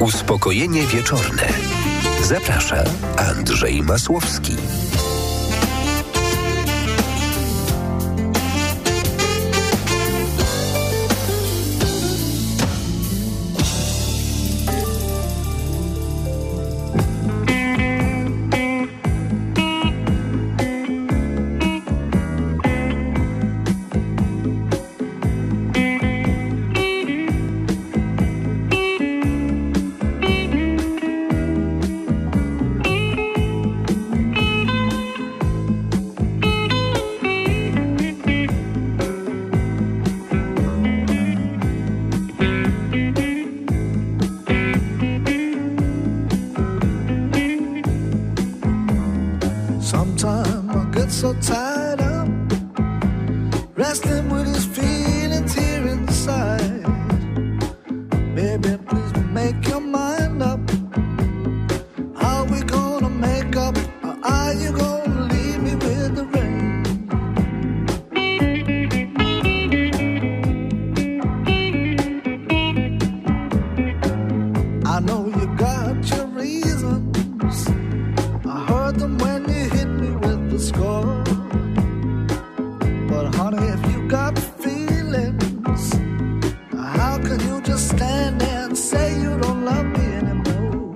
Uspokojenie wieczorne. Zaprasza Andrzej Masłowski. So tied up, wrestling with his feelings here inside. Baby, please make your mind up. Are we gonna make up, or are you gonna leave me with the rain? I know you got your reasons. I heard them when you hit me with the score. But honey, if you got feelings, how can you just stand there and say you don't love me anymore?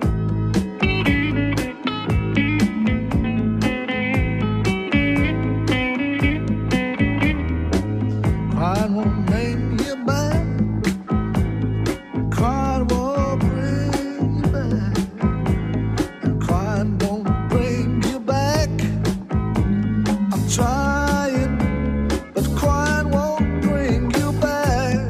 Crying won't bring you back. Crying won't bring you back. And crying won't bring you back. I'm trying, but crying won't bring you back.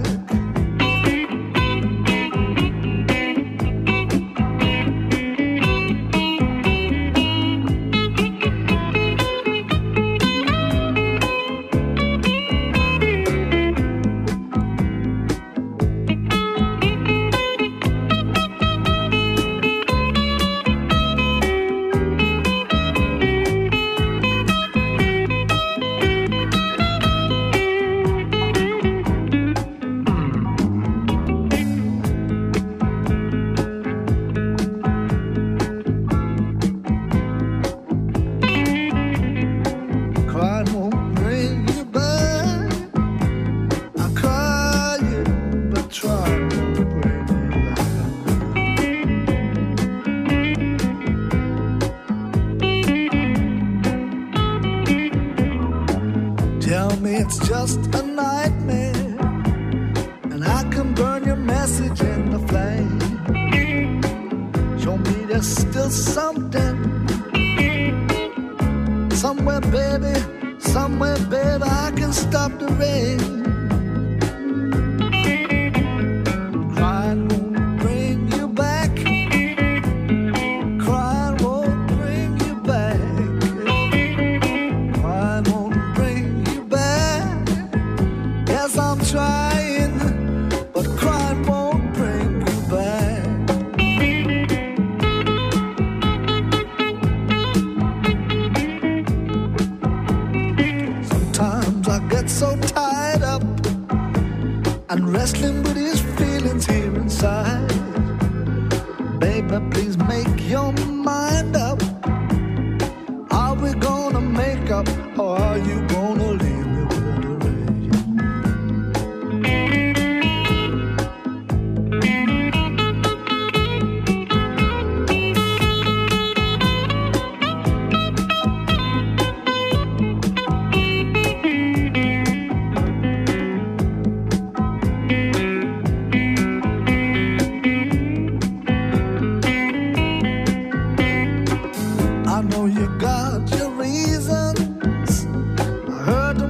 Crying won't bring you back. I cry you, but trying won't bring you back. Tell me it's just a nightmare, and I can burn your message in the flame. Show me there's still something. Somewhere, baby, I can stop the rain. Crying won't bring you back. Crying won't bring you back. Crying won't bring you back. Yes, I'm trying, but crying won't bring you back. Sometimes I get so tied up and wrestling with his feelings here inside. Baby, please make your mind up. Are we gonna make up, or are you gonna leave me with the rain? I know you got your reasons. I heard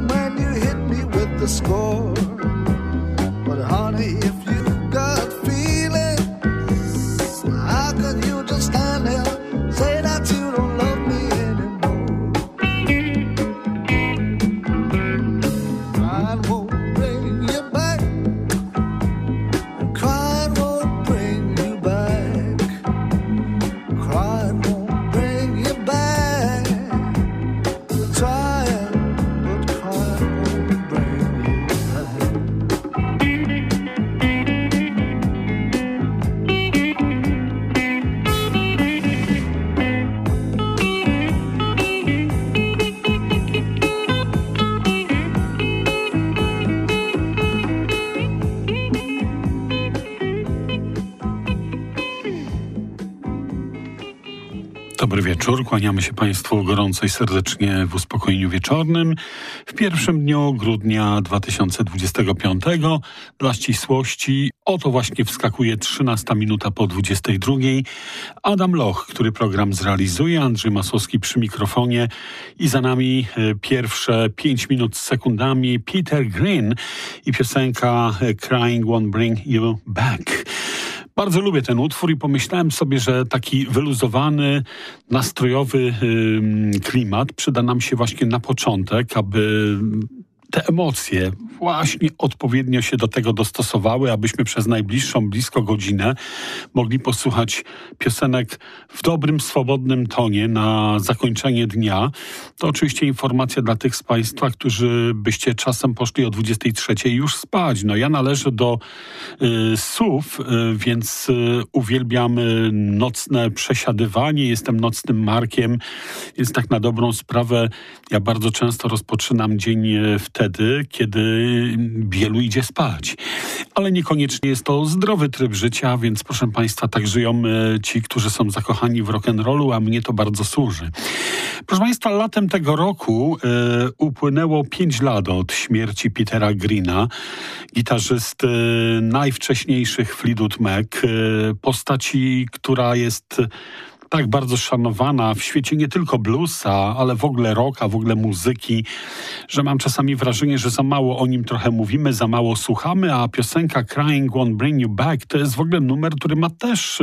Dobry wieczór, kłaniamy się Państwu gorąco i serdecznie w Uspokojeniu Wieczornym. W pierwszym dniu grudnia 2025. Dla ścisłości, oto właśnie wskakuje 13 minuta po 22. Adam Loch, który program zrealizuje, Andrzej Masłowski przy mikrofonie i za nami pierwsze 5 minut z sekundami Peter Green i piosenka Crying Won't Bring You Back. Bardzo lubię ten utwór i pomyślałem sobie, że taki wyluzowany, nastrojowy klimat przyda nam się właśnie na początek, aby te emocje właśnie odpowiednio się do tego dostosowały, abyśmy przez najbliższą blisko godzinę mogli posłuchać piosenek w dobrym, swobodnym tonie na zakończenie dnia. To oczywiście informacja dla tych z Państwa, którzy byście czasem poszli o 23 już spać. No ja należę do SUV, więc uwielbiam nocne przesiadywanie. Jestem nocnym Markiem, więc tak na dobrą sprawę ja bardzo często rozpoczynam dzień wtedy, kiedy wielu idzie spać. Ale niekoniecznie jest to zdrowy tryb życia, więc proszę Państwa, tak żyją ci, którzy są zakochani w rock'n'rollu, a mnie to bardzo służy. Proszę Państwa, latem tego roku upłynęło 5 lat od śmierci Petera Greena, gitarzysty najwcześniejszych Fleetwood Mac, postaci, która jest tak bardzo szanowana w świecie nie tylko bluesa, ale w ogóle rocka, w ogóle muzyki, że mam czasami wrażenie, że za mało o nim trochę mówimy, za mało słuchamy, a piosenka Crying Won't Bring You Back to jest w ogóle numer, który ma też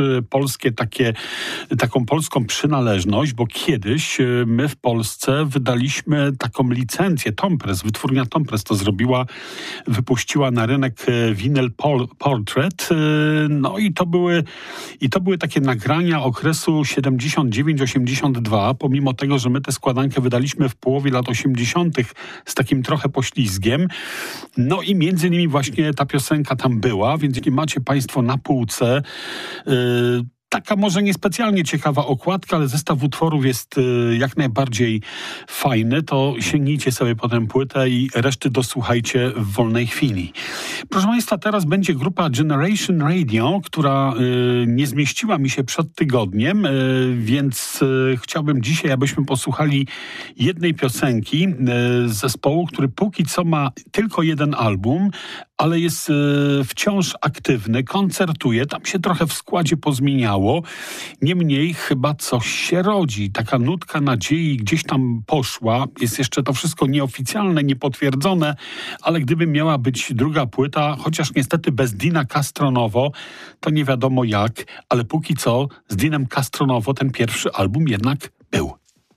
taką polską przynależność, bo kiedyś my w Polsce wydaliśmy taką licencję, Tompress, wytwórnia Tompress to zrobiła, wypuściła na rynek Vinyl Portrait, no i to były takie nagrania okresu 79-82, pomimo tego, że my tę składankę wydaliśmy w połowie lat 80. z takim trochę poślizgiem. No i między innymi właśnie ta piosenka tam była, więc jeśli macie Państwo na półce taka może niespecjalnie ciekawa okładka, ale zestaw utworów jest jak najbardziej fajny, to sięgnijcie sobie potem płytę i reszty dosłuchajcie w wolnej chwili. Proszę Państwa, teraz będzie grupa Generation Radio, która nie zmieściła mi się przed tygodniem, więc chciałbym dzisiaj, abyśmy posłuchali jednej piosenki z zespołu, który póki co ma tylko jeden album, ale jest wciąż aktywny, koncertuje, tam się trochę w składzie pozmieniało. Niemniej chyba coś się rodzi. Taka nutka nadziei gdzieś tam poszła. Jest jeszcze to wszystko nieoficjalne, niepotwierdzone, ale gdyby miała być druga płyta, chociaż niestety bez Dina Castronovo, to nie wiadomo jak, ale póki co z Dinem Castronovo ten pierwszy album jednak był.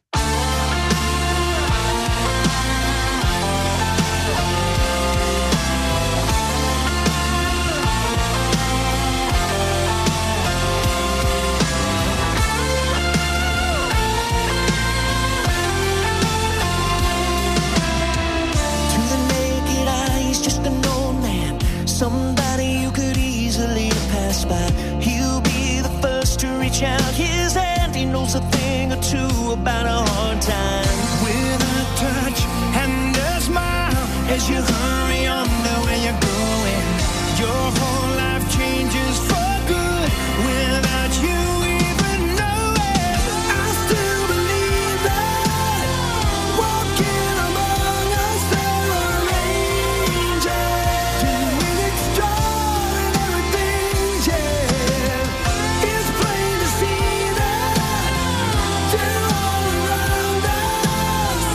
Somebody you could easily pass by. He'll be the first to reach out his hand. He knows a thing or two about a hard time. With a touch and a smile, as you hurry on the way you're going, your whole life changes for good without you even knowing. I still believe that walking among us there are angels doing extraordinary things, yeah. It's plain to see that they're all around us,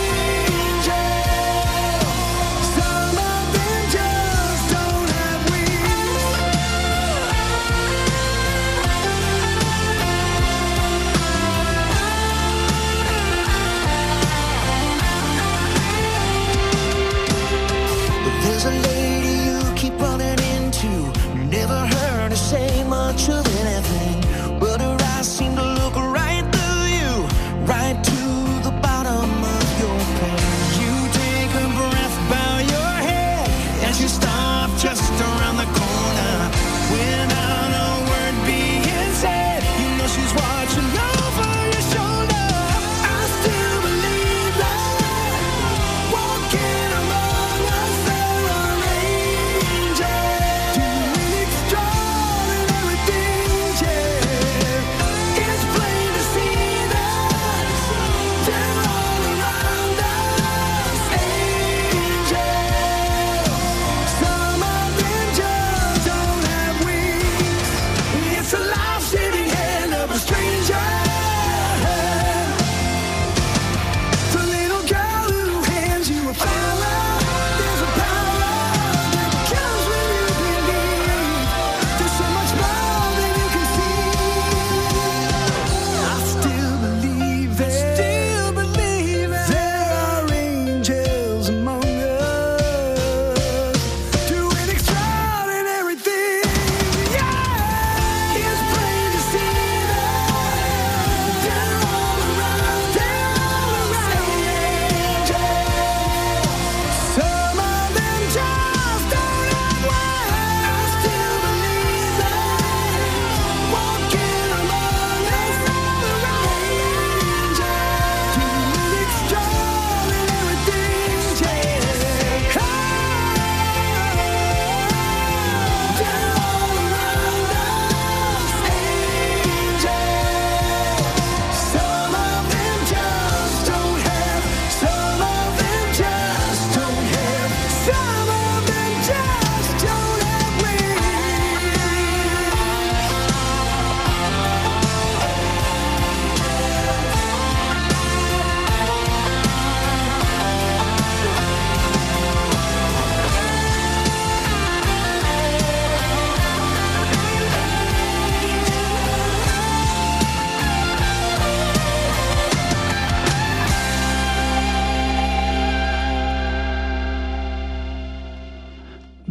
angels. Some of them just don't have wings. There's a lady you keep running into. Never heard her say much of anything, but her eyes seem to look right through you, right to the bottom of your pain. You take a breath, bow your head as you stop just around the corner. Without a word being said, you know she's watching over your shoulder. I still believe that walking among us there are angels.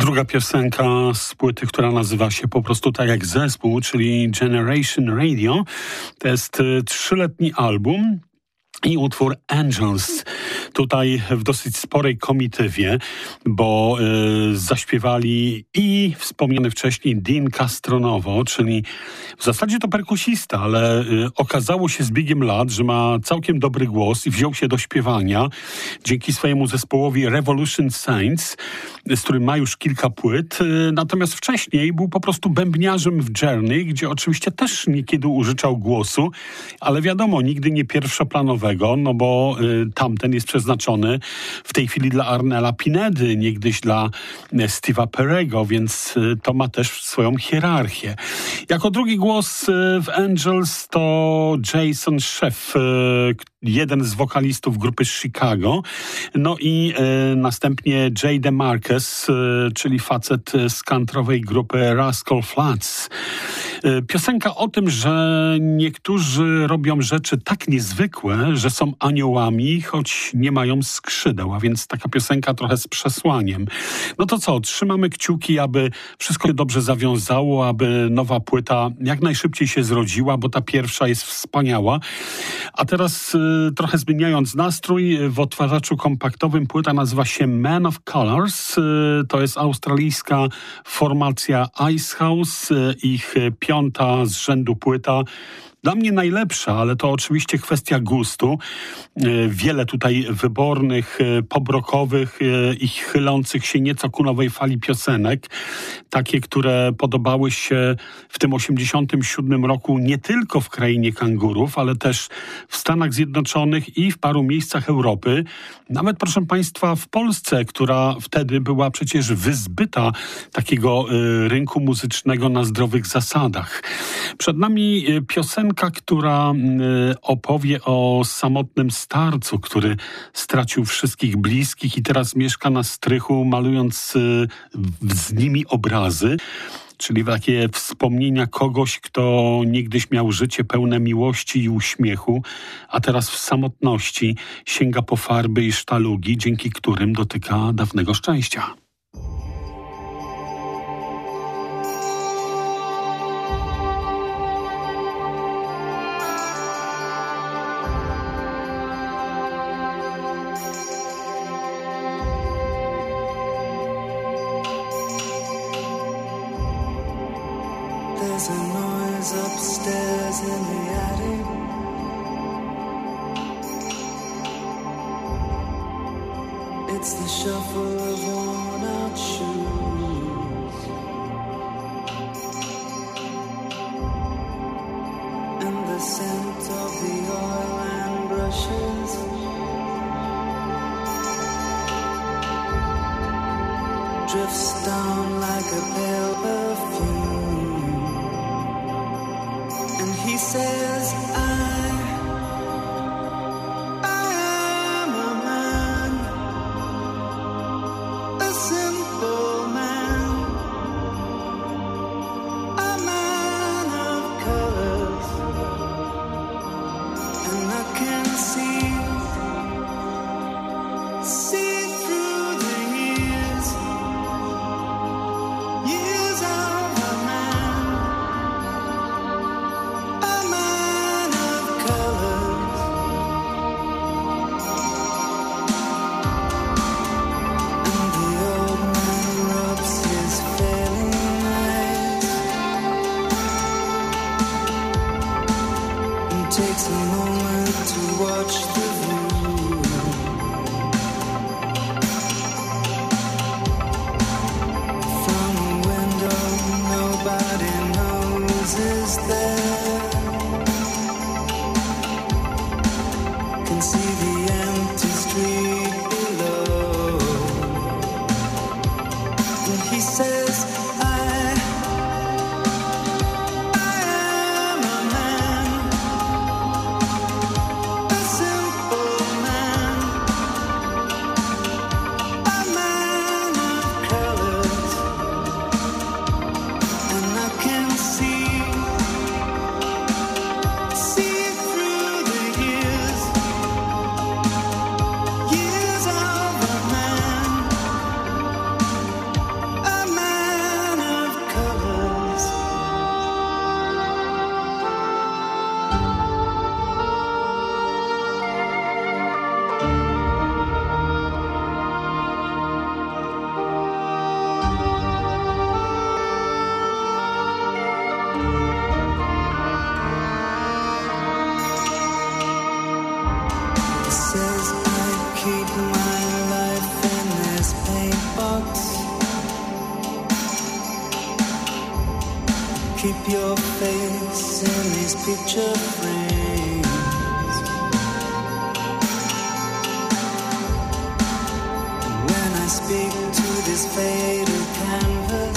Druga piosenka z płyty, która nazywa się po prostu tak jak zespół, czyli Generation Radio. To jest 3-letni album i utwór Angels. Tutaj w dosyć sporej komitywie, bo zaśpiewali i wspomniany wcześniej Dean Castronovo, czyli w zasadzie to perkusista, ale okazało się z biegiem lat, że ma całkiem dobry głos i wziął się do śpiewania dzięki swojemu zespołowi Revolution Saints, z którym ma już kilka płyt. Natomiast wcześniej był po prostu bębniarzem w Journey, gdzie oczywiście też niekiedy użyczał głosu, ale wiadomo, nigdy nie pierwszoplanowego, no bo tamten jest przeznaczony w tej chwili dla Arnella Pinedy, niegdyś dla Steve'a Perego, więc to ma też swoją hierarchię. Jako drugi głos w Angels to Jason Scheff, jeden z wokalistów grupy Chicago. No i następnie Jay DeMarcus, czyli facet z countrywej grupy Rascal Flatts. Piosenka o tym, że niektórzy robią rzeczy tak niezwykłe, że są aniołami, choć nie mają skrzydeł, a więc taka piosenka trochę z przesłaniem. No to co, trzymamy kciuki, aby wszystko się dobrze zawiązało, aby nowa płyta jak najszybciej się zrodziła, bo ta pierwsza jest wspaniała. A teraz trochę zmieniając nastrój, w odtwarzaczu kompaktowym płyta nazywa się Man of Colors. To jest australijska formacja Icehouse, ich 5. z rzędu płyta. Dla mnie najlepsza, ale to oczywiście kwestia gustu. Wiele tutaj wybornych, pobrockowych i chylących się nieco ku nowej fali piosenek. Takie, które podobały się w tym 1987 roku nie tylko w krainie kangurów, ale też w Stanach Zjednoczonych i w paru miejscach Europy. Nawet, proszę Państwa, w Polsce, która wtedy była przecież wyzbyta takiego rynku muzycznego na zdrowych zasadach. Przed nami piosenka, która opowie o samotnym starcu, który stracił wszystkich bliskich i teraz mieszka na strychu, malując z nimi obrazy. Czyli takie wspomnienia kogoś, kto niegdyś miał życie pełne miłości i uśmiechu, a teraz w samotności sięga po farby i sztalugi, dzięki którym dotyka dawnego szczęścia. There's a noise upstairs in the attic. It's the shuffle of worn-out shoes and the scent of the oil and brushes. Drifts down like a pale perfume. He says, I am a man, a simple man, a man of colors, and I can see through the years of a man. Takes a moment to watch the view. From a window nobody knows is there. Can see the empty street below. And he says, see keep your face in these picture frames. When I speak to this faded canvas,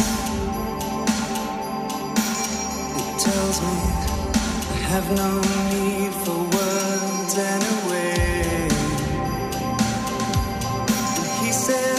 it tells me I have no need for words anyway. He says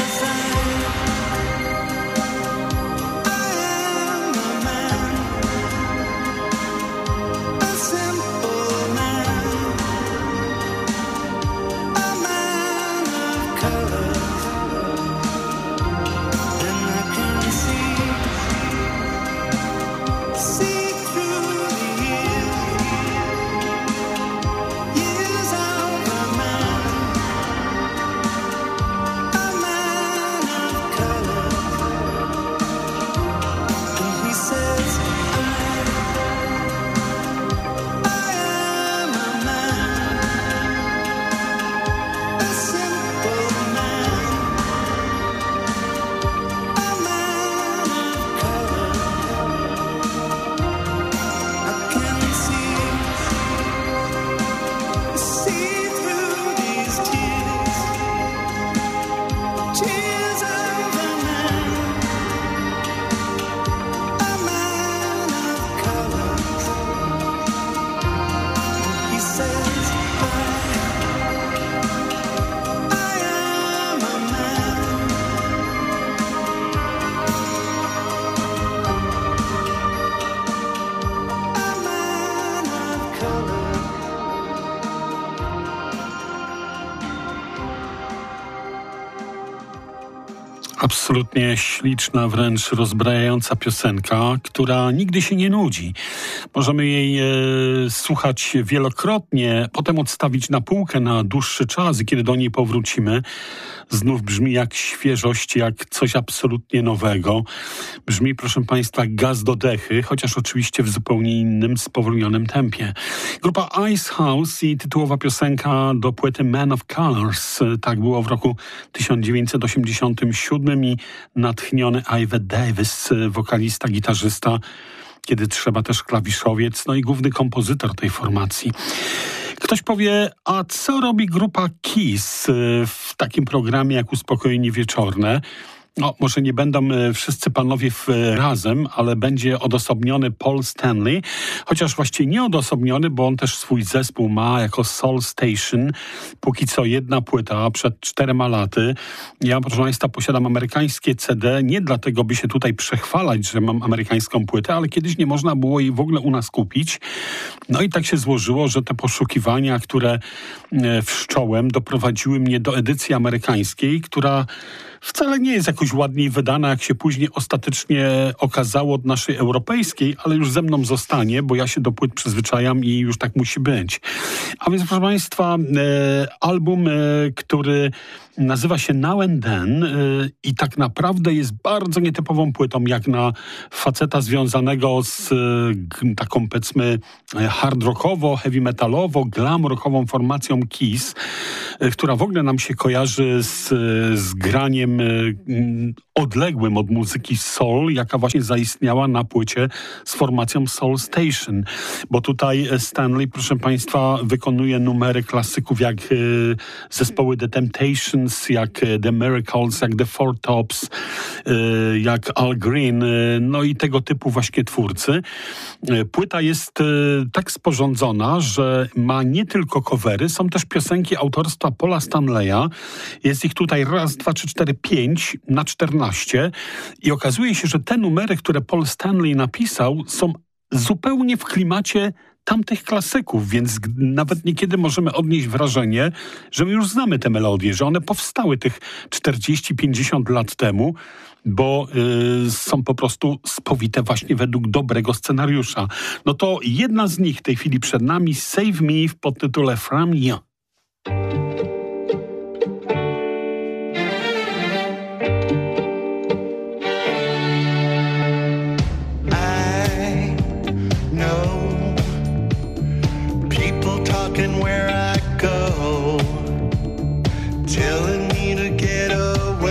Absolutnie śliczna, wręcz rozbrajająca piosenka, która nigdy się nie nudzi. Możemy jej słuchać wielokrotnie, potem odstawić na półkę na dłuższy czas i kiedy do niej powrócimy, znów brzmi jak świeżość, jak coś absolutnie nowego. Brzmi, proszę Państwa, gaz do dechy, chociaż oczywiście w zupełnie innym, spowolnionym tempie. Grupa Icehouse i tytułowa piosenka do płyty Man of Colors. Tak było w roku 1987 i natchniony Ivan Davis, wokalista, gitarzysta, kiedy trzeba też klawiszowiec, no i główny kompozytor tej formacji. Ktoś powie, a co robi grupa Kiss w takim programie jak Uspokojenie Wieczorne? No, może nie będą wszyscy panowie razem, ale będzie odosobniony Paul Stanley, chociaż właściwie nie odosobniony, bo on też swój zespół ma jako Soul Station. Póki co jedna płyta przed 4 laty. Ja, proszę Państwa, posiadam amerykańskie CD, nie dlatego, by się tutaj przechwalać, że mam amerykańską płytę, ale kiedyś nie można było jej w ogóle u nas kupić. No i tak się złożyło, że te poszukiwania, które wszcząłem, doprowadziły mnie do edycji amerykańskiej, która wcale nie jest jakoś ładniej wydana, jak się później ostatecznie okazało, od naszej europejskiej, ale już ze mną zostanie, bo ja się do płyt przyzwyczajam i już tak musi być. A więc, proszę Państwa, album, który nazywa się Now and Then i tak naprawdę jest bardzo nietypową płytą, jak na faceta związanego z taką, powiedzmy, hard rockowo, heavy metalowo, glam rockową formacją Kiss, która w ogóle nam się kojarzy z graniem odległym od muzyki soul, jaka właśnie zaistniała na płycie z formacją Soul Station. Bo tutaj Stanley, proszę Państwa, wykonuje numery klasyków jak zespoły The Temptations, jak The Miracles, jak The Four Tops, jak Al Green, no i tego typu właśnie twórcy. Płyta jest tak sporządzona, że ma nie tylko covery, są też piosenki autorstwa Paula Stanleya. Jest ich tutaj 1, 2, 3, 4, 5 na 14 i okazuje się, że te numery, które Paul Stanley napisał, są zupełnie w klimacie tamtych klasyków, więc nawet niekiedy możemy odnieść wrażenie, że my już znamy te melodie, że one powstały tych 40-50 lat temu, bo są po prostu spowite właśnie według dobrego scenariusza. No to jedna z nich w tej chwili przed nami, Save Me w podtytule From You. Where I go, telling me to get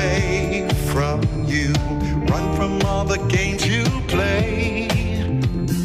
away from you, run from all the games you play.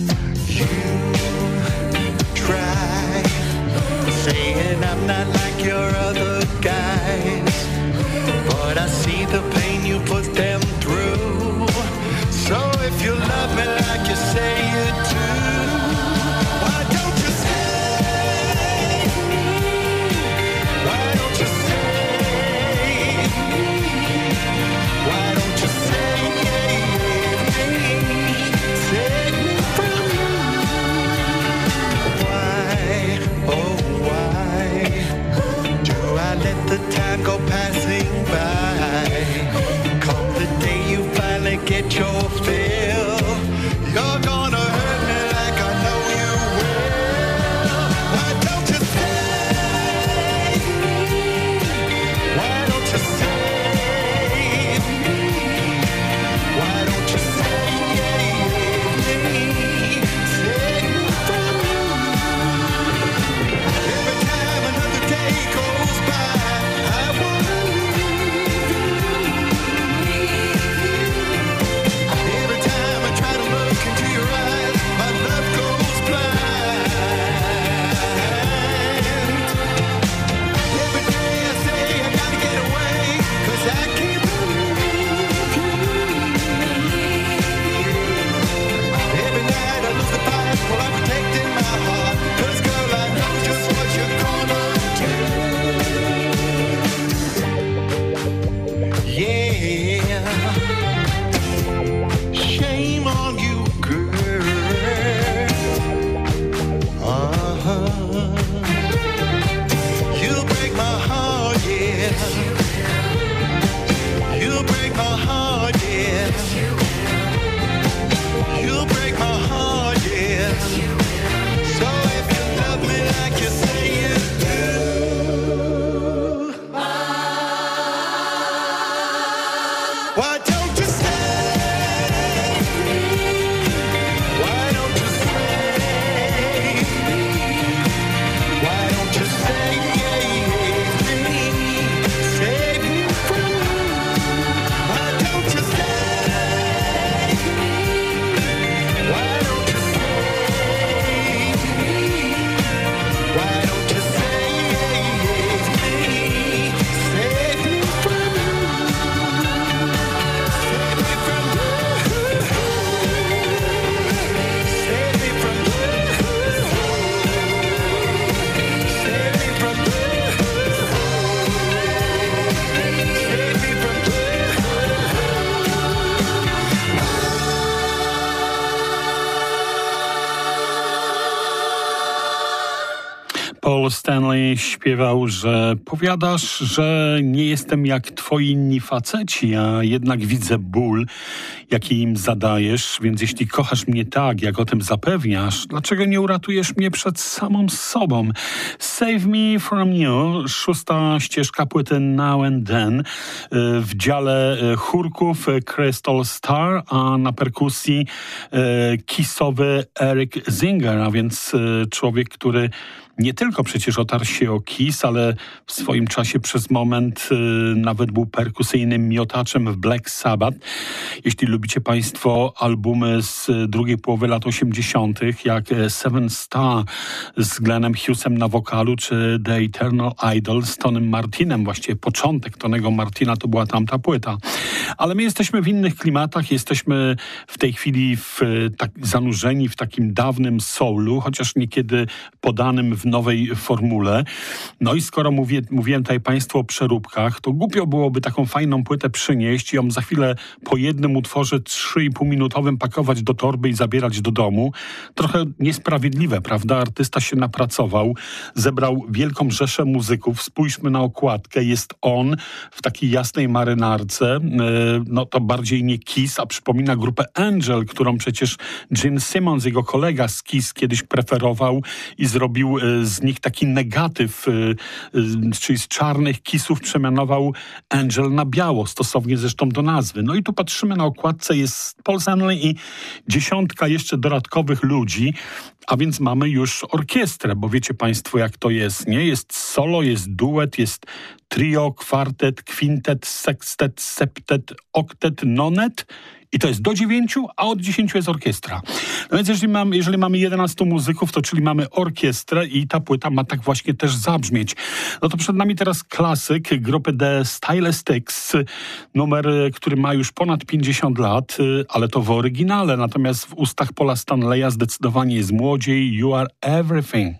Paul Stanley śpiewał, że powiadasz, że nie jestem jak twoi inni faceci, a jednak widzę ból, jaki im zadajesz, więc jeśli kochasz mnie tak, jak o tym zapewniasz, dlaczego nie uratujesz mnie przed samą sobą? Save Me From You, 6. ścieżka płyty Now and Then, w dziale chórków Crystal Star, a na perkusji kissowy Eric Singer, a więc człowiek, który nie tylko przecież otarł się o Kiss, ale w swoim czasie przez moment nawet był perkusyjnym miotaczem w Black Sabbath. Jeśli lubicie Państwo albumy z drugiej połowy lat 80., jak Seven Star z Glennem Hughesem na wokalu, czy The Eternal Idol z Tonym Martinem, właściwie początek Tonego Martina to była tamta płyta. Ale my jesteśmy w innych klimatach, jesteśmy w tej chwili zanurzeni w takim dawnym soulu, chociaż niekiedy podanym w nowej formule. No i skoro mówiłem tutaj Państwu o przeróbkach, to głupio byłoby taką fajną płytę przynieść i ją za chwilę po jednym utworze 3,5-minutowym pakować do torby i zabierać do domu. Trochę niesprawiedliwe, prawda? Artysta się napracował, zebrał wielką rzeszę muzyków. Spójrzmy na okładkę. Jest on w takiej jasnej marynarce. No to bardziej nie Kiss, a przypomina grupę Angel, którą przecież Gene Simmons, jego kolega z Kiss, kiedyś preferował i zrobił z nich taki negatyw, czyli z czarnych Kissów przemianował Angel na biało, stosownie zresztą do nazwy. No i tu patrzymy na okładce, jest Paul Stanley i 10 jeszcze dodatkowych ludzi, a więc mamy już orkiestrę, bo wiecie Państwo jak to jest, nie? Jest solo, jest duet, jest trio, kwartet, kwintet, sekstet, septet, oktet, nonet. I to jest do 9, a od 10 jest orkiestra. No więc jeżeli mamy 11 muzyków, to czyli mamy orkiestrę i ta płyta ma tak właśnie też zabrzmieć. No to przed nami teraz klasyk grupy The Stylistics, numer, który ma już ponad 50 lat, ale to w oryginale, natomiast w ustach Paula Stanleya zdecydowanie jest młodziej. You Are Everything.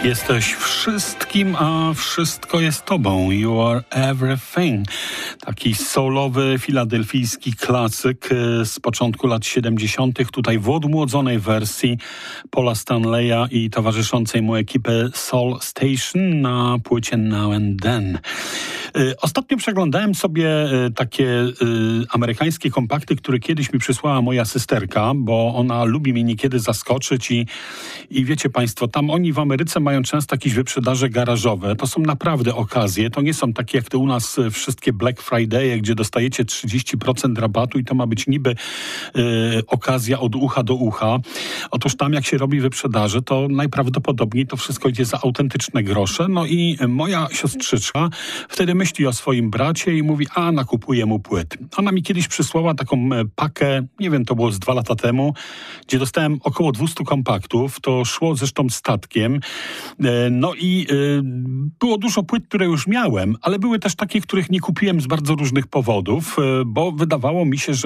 Jesteś wszystkim, a wszystko jest tobą. You are everything. Taki soulowy, filadelfijski klasyk z początku lat 70. Tutaj w odmłodzonej wersji Paula Stanleya i towarzyszącej mu ekipy Soul Station na płycie Now and Then. Ostatnio przeglądałem sobie takie amerykańskie kompakty, które kiedyś mi przysłała moja systerka, bo ona lubi mnie niekiedy zaskoczyć i wiecie państwo, tam oni w Ameryce mają często jakieś wyprzedaże garażowe. To są naprawdę okazje. To nie są takie jak te u nas wszystkie Black Friday'e, gdzie dostajecie 30% rabatu i to ma być niby okazja od ucha do ucha. Otóż tam jak się robi wyprzedaże, to najprawdopodobniej to wszystko idzie za autentyczne grosze. No i moja siostrzyczka wtedy myśli o swoim bracie i mówi, nakupuję mu płyt. Ona mi kiedyś przysłała taką pakę, nie wiem, to było z 2 lata temu, gdzie dostałem około 200 kompaktów. To szło zresztą statkiem. No i było dużo płyt, które już miałem, ale były też takie, których nie kupiłem z bardzo różnych powodów, bo wydawało mi się,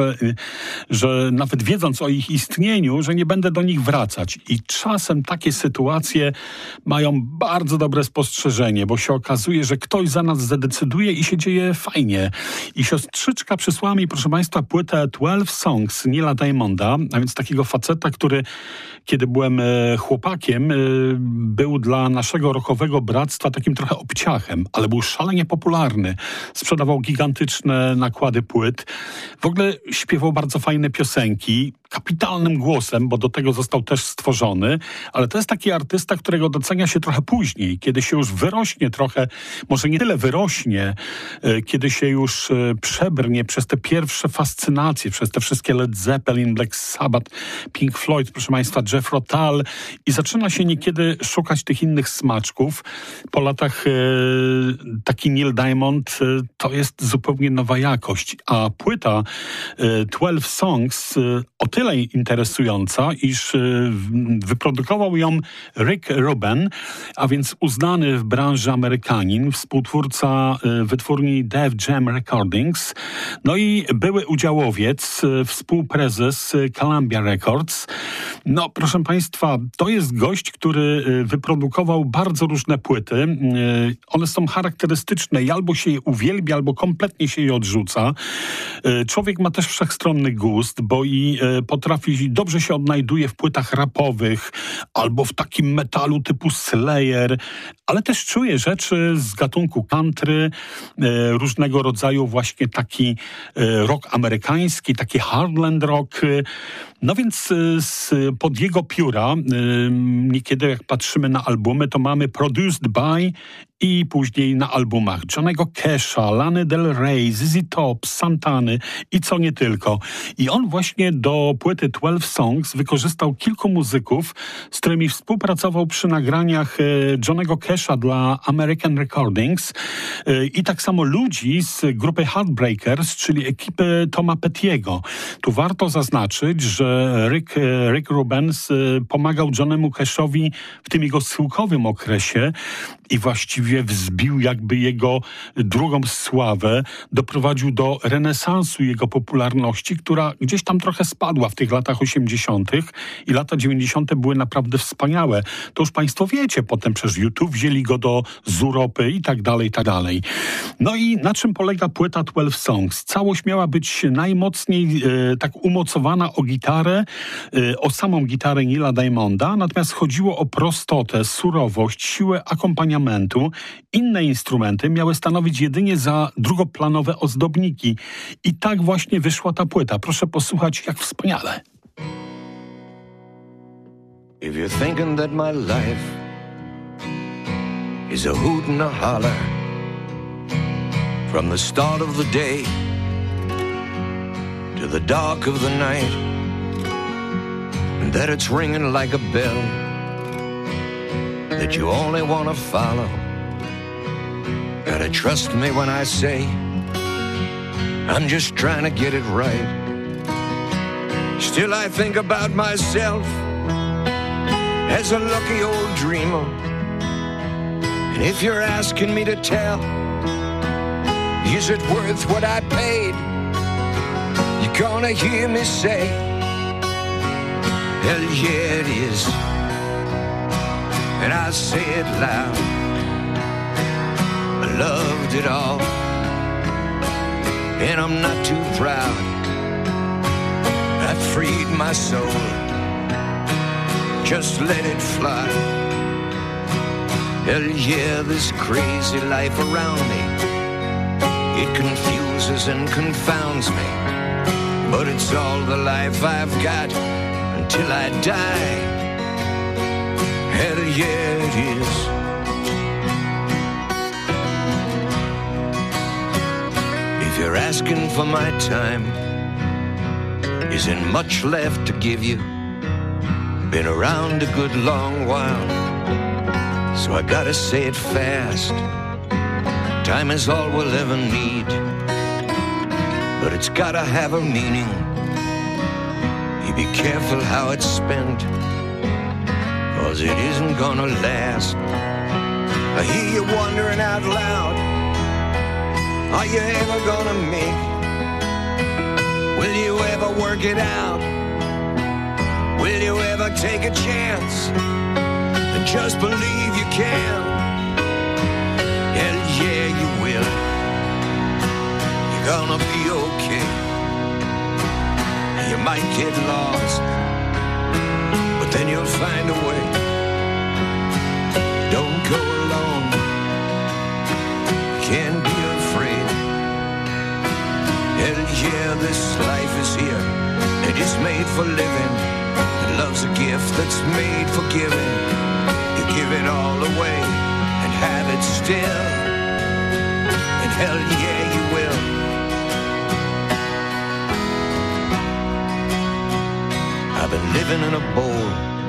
że nawet wiedząc o ich istnieniu, że nie będę do nich wracać. I czasem takie sytuacje mają bardzo dobre spostrzeżenie, bo się okazuje, że ktoś za nas zadecyduje i się dzieje fajnie. I siostrzyczka przysłała mi, proszę państwa, płytę 12 Songs Neila Diamonda, a więc takiego faceta, który kiedy byłem chłopakiem, był dla naszego rockowego bractwa takim trochę obciachem, ale był szalenie popularny. Sprzedawał gigantyczne nakłady płyt. W ogóle śpiewał bardzo fajne piosenki, kapitalnym głosem, bo do tego został też stworzony, ale to jest taki artysta, którego docenia się trochę później, kiedy się już wyrośnie trochę, może nie tyle wyrośnie, kiedy się już przebrnie przez te pierwsze fascynacje, przez te wszystkie Led Zeppelin, Black Sabbath, Pink Floyd, proszę państwa, Jethro Tull i zaczyna się niekiedy szukać tych innych smaczków. Po latach taki Neil Diamond to jest zupełnie nowa jakość, a płyta 12 Songs o tyle interesująca, iż wyprodukował ją Rick Rubin, a więc uznany w branży Amerykanin, współtwórca wytwórni Def Jam Recordings, no i były udziałowiec, współprezes Columbia Records. No, proszę państwa, to jest gość, który wyprodukował bardzo różne płyty. One są charakterystyczne i albo się je uwielbia, albo kompletnie się je odrzuca. Człowiek ma też wszechstronny gust, bo i potrafi, dobrze się odnajduje w płytach rapowych, albo w takim metalu typu Slayer, ale też czuje rzeczy z gatunku country, różnego rodzaju właśnie taki rock amerykański, taki Heartland rock. No więc pod jego pióra, niekiedy jak patrzymy na albumy, to mamy Produced by i później na albumach Johnny'ego Casha, Lany Del Rey, ZZ Top, Santany i co nie tylko. I on właśnie do płyty 12 Songs wykorzystał kilku muzyków, z którymi współpracował przy nagraniach Johnny'ego Casha dla American Recordings i tak samo ludzi z grupy Heartbreakers, czyli ekipy Toma Pettiego. Tu warto zaznaczyć, że Rick Rubin pomagał Johnny'emu Cashowi w tym jego schyłkowym okresie i właściwie wzbił jakby jego drugą sławę, doprowadził do renesansu jego popularności, która gdzieś tam trochę spadła w tych latach 80. i lata 90. były naprawdę wspaniałe. To już państwo wiecie, potem przez YouTube wzięli go z Europy i tak dalej, i tak dalej. No i na czym polega płyta 12 Songs? Całość miała być najmocniej tak umocowana o gitarę, o samą gitarę Neila Diamonda, natomiast chodziło o prostotę, surowość, siłę akompaniamentu. Inne instrumenty miały stanowić jedynie za drugoplanowe ozdobniki. I tak właśnie wyszła ta płyta. Proszę posłuchać, jak wspaniale. If you're thinking that my life is a hoot and a holler from the start of the day to the dark of the night, and that it's ringing like a bell that you only want to follow, gotta trust me when I say I'm just trying to get it right. Still I think about myself as a lucky old dreamer, and if you're asking me to tell, is it worth what I paid, you're gonna hear me say, hell yeah it is. and I say it loud. I loved it all, and I'm not too proud. I freed my soul, just let it fly. Hell yeah, this crazy life around me, it confuses and confounds me, but it's all the life I've got until I die. Hell yeah, it is. If you're asking for my time, isn't much left to give you. Been around a good long while, so I gotta say it fast. Time is all we'll ever need, but it's gotta have a meaning. You be careful how it's spent, 'cause it isn't gonna last. I hear you wondering out loud, are you ever gonna make? Will you ever work it out? Will you ever take a chance? And just believe you can. Hell yeah, you will. You're gonna be okay. You might get lost, but then you'll find a way. Don't go alone. Can't be afraid. Hell yeah, this life is here. It is made for living. And love's a gift that's made for giving. You give it all away and have it still. And hell yeah, you will. I've been living in a bowl,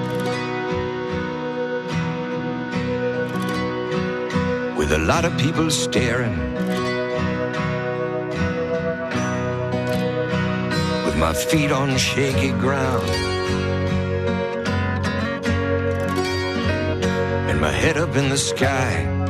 with a lot of people staring, with my feet on shaky ground, and my head up in the sky.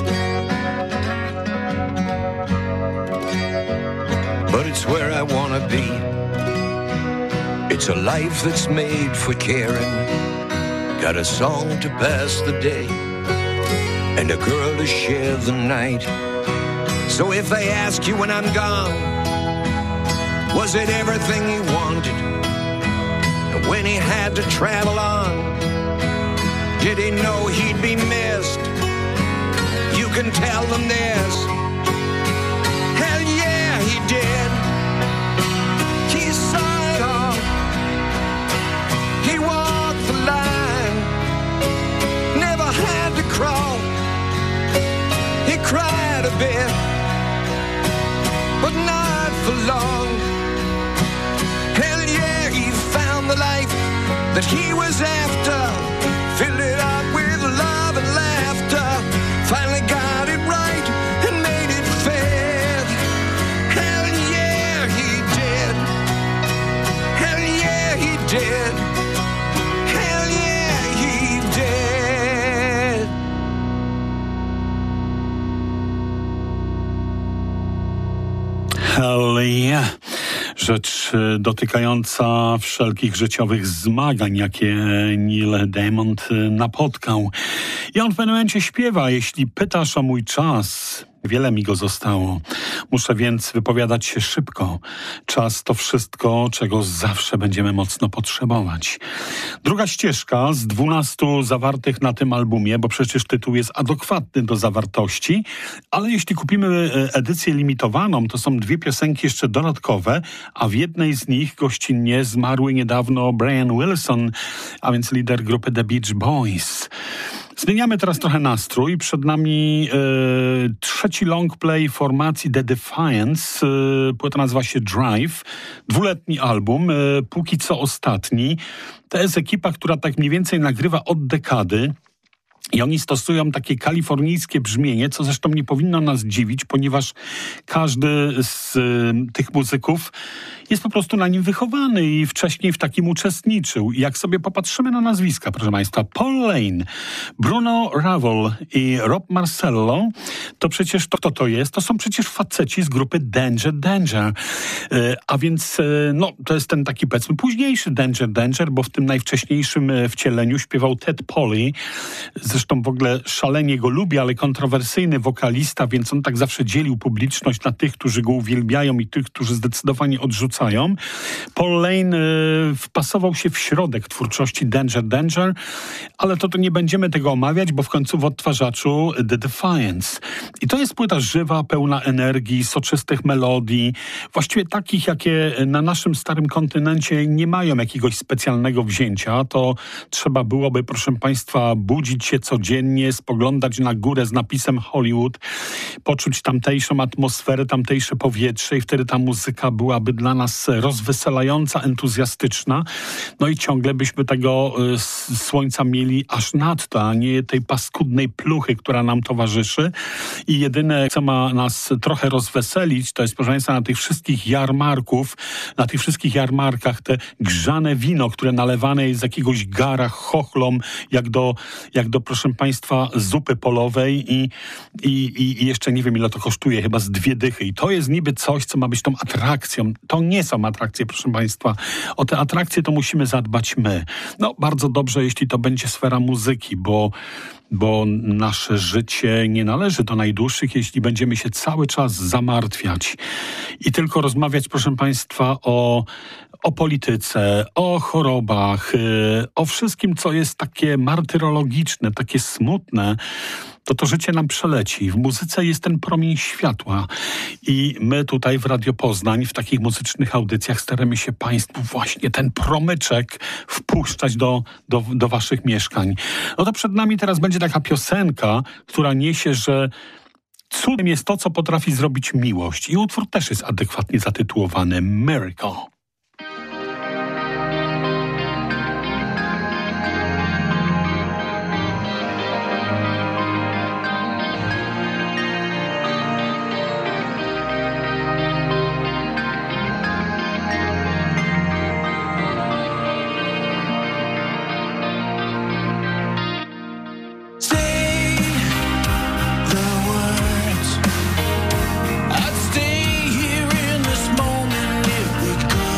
But it's where I wanna be. It's a life that's made for caring. Got a song to pass the day, and a girl to share the night. So if they ask you when I'm gone, was it everything he wanted? And when he had to travel on, did he know he'd be missed? You can tell them this. Hell yeah, he did. He saw it all. He walked the line, never had to crawl. He cried a bit, but not for long. Hell yeah, he found the life that he was after. Filled it up with love and laughter. Finally got it right and made it fair. Hell yeah, he did. Hell yeah, he did. Hell yeah, he did. Hell yeah. Rzecz dotykająca wszelkich życiowych zmagań, jakie Neil Diamond napotkał. I on w pewnym momencie śpiewa: jeśli pytasz o mój czas, wiele mi go zostało. Muszę więc wypowiadać się szybko. Czas to wszystko, czego zawsze będziemy mocno potrzebować. Druga ścieżka z 12 zawartych na tym albumie, bo przecież tytuł jest adekwatny do zawartości, ale jeśli kupimy edycję limitowaną, to są 2 piosenki jeszcze dodatkowe, a w jednej z nich gościnnie zmarły niedawno Brian Wilson, a więc lider grupy The Beach Boys. Zmieniamy teraz trochę nastrój. Przed nami trzeci longplay formacji The Defiance. Płyta nazywa się Drive. 2-letni album, póki co ostatni. To jest ekipa, która tak mniej więcej nagrywa od dekady. I oni stosują takie kalifornijskie brzmienie, co zresztą nie powinno nas dziwić, ponieważ każdy z tych muzyków jest po prostu na nim wychowany i wcześniej w takim uczestniczył. I jak sobie popatrzymy na nazwiska, proszę Państwa, Paul Lane, Bruno Ravel i Rob Marcello, to przecież to jest? To są przecież faceci z grupy Danger. A więc to jest ten taki, powiedzmy, późniejszy Danger, bo w tym najwcześniejszym wcieleniu śpiewał Ted Polly. Zresztą w ogóle szalenie go lubię, ale kontrowersyjny wokalista, więc on tak zawsze dzielił publiczność na tych, którzy go uwielbiają i tych, którzy zdecydowanie odrzucają. Paul Lane wpasował się w środek twórczości Danger, ale to nie będziemy tego omawiać, bo w końcu w odtwarzaczu The Defiance. I to jest płyta żywa, pełna energii, soczystych melodii, właściwie takich, jakie na naszym starym kontynencie nie mają jakiegoś specjalnego wzięcia. To trzeba byłoby, proszę Państwa, budzić się codziennie, spoglądać na górę z napisem Hollywood, poczuć tamtejszą atmosferę, tamtejsze powietrze i wtedy ta muzyka byłaby dla nas rozweselająca, entuzjastyczna. No i ciągle byśmy tego słońca mieli aż nadto, a nie tej paskudnej pluchy, która nam towarzyszy. I jedyne, co ma nas trochę rozweselić, to jest, proszę Państwa, na tych wszystkich jarmarkach te grzane wino, które nalewane jest z jakiegoś gara chochlom, jak do, proszę Państwa, zupy polowej i jeszcze nie wiem, ile to kosztuje, chyba z 2 dychy. I to jest niby coś, co ma być tą atrakcją. To nie są atrakcje, proszę Państwa. O te atrakcje to musimy zadbać my. No, bardzo dobrze, jeśli to będzie sfera muzyki, bo nasze życie nie należy do najdłuższych, jeśli będziemy się cały czas zamartwiać i tylko rozmawiać, proszę Państwa, o polityce, o chorobach, o wszystkim, co jest takie martyrologiczne, takie smutne. To życie nam przeleci. W muzyce jest ten promień światła i my tutaj w Radio Poznań, w takich muzycznych audycjach staramy się Państwu właśnie ten promyczek wpuszczać do Waszych mieszkań. No to przed nami teraz będzie taka piosenka, która niesie, że cudem jest to, co potrafi zrobić miłość. I utwór też jest adekwatnie zatytułowany Miracle. I'd stay here in this moment if we could.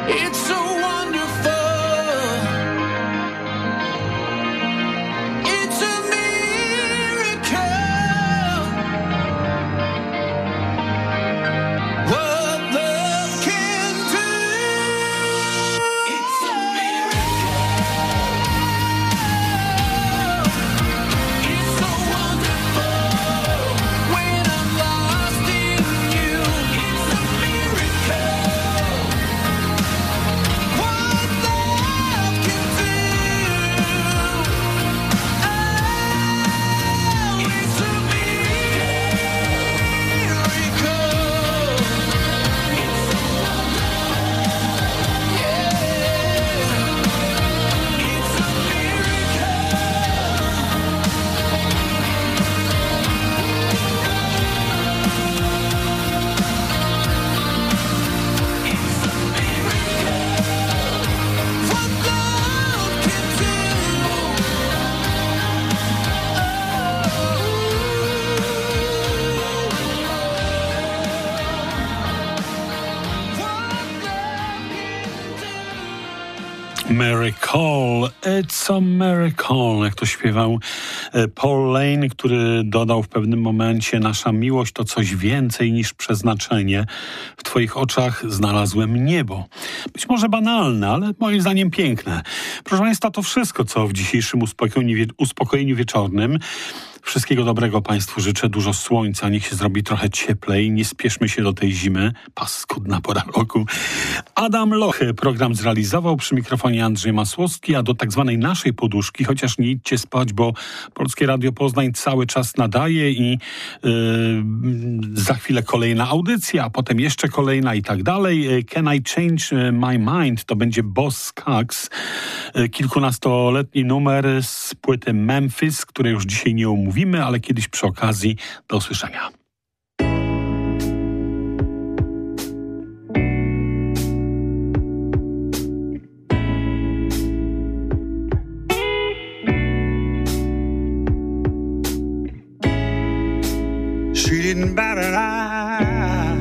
It's so wonderful. It's a miracle. What love can do. It's a miracle. It's so wonderful. When I'm lost in you, it's a miracle. What love can do. Oh, it's a Miracle, it's a miracle, jak to śpiewał Paul Lane, który dodał w pewnym momencie: nasza miłość to coś więcej niż przeznaczenie. W twoich oczach znalazłem niebo. Być może banalne, ale moim zdaniem piękne. Proszę Państwa, to wszystko, co w dzisiejszym uspokojeniu wieczornym. Wszystkiego dobrego Państwu życzę, dużo słońca, niech się zrobi trochę cieplej, nie spieszmy się do tej zimy, paskudna pora roku. Adam Lochy program zrealizował, przy mikrofonie Andrzej Masłowski, a do tak zwanej naszej poduszki, chociaż nie idźcie spać, bo Polskie Radio Poznań cały czas nadaje i za chwilę kolejna audycja, a potem jeszcze kolejna i tak dalej. Can I Change My Mind? To będzie Boss Skaggs, kilkunastoletni numer z płyty Memphis, której już dzisiaj nie omówimy, ale kiedyś przy okazji. Do usłyszenia. She didn't bat an eye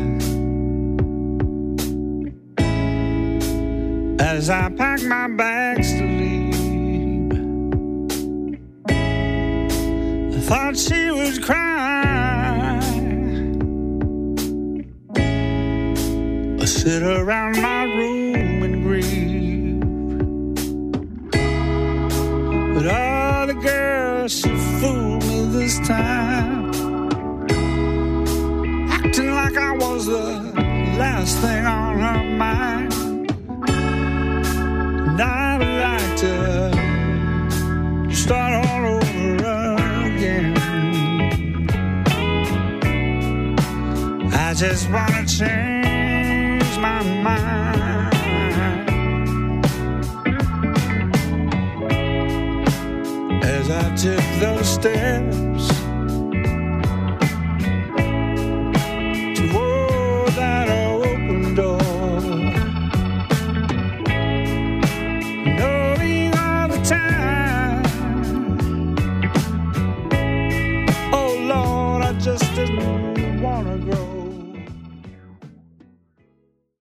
as I packed my bags to leave. I thought she would cry or sit around my room and grieve, but all the girls, she fooled me this time, acting like I was the last thing on her mind. And I'd like to start all over again. I just wanna change my mind. As I took those steps